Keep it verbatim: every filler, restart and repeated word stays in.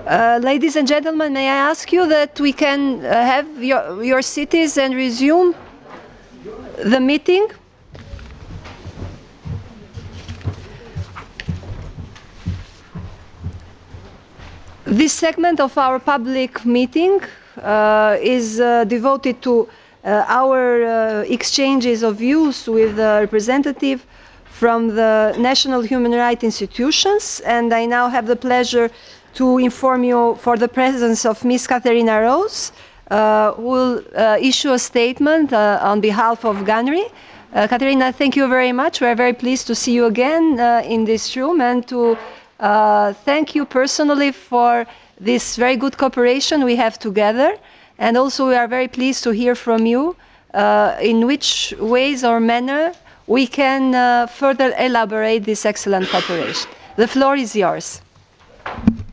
Uh, ladies and gentlemen, may I ask you that we can uh, have your, your seats and resume the meeting? This segment of our public meeting uh, is uh, devoted to uh, our uh, exchanges of views with the representative from the national human rights institutions, and I now have the pleasure to inform you for the presence of Miz Katharina Rose, uh, who will uh, issue a statement uh, on behalf of GANRI. Uh, Katharina, thank you very much. We are very pleased to see you again uh, in this room and to uh, thank you personally for this very good cooperation we have together. And also we are very pleased to hear from you uh, in which ways or manner we can uh, further elaborate this excellent cooperation. The floor is yours.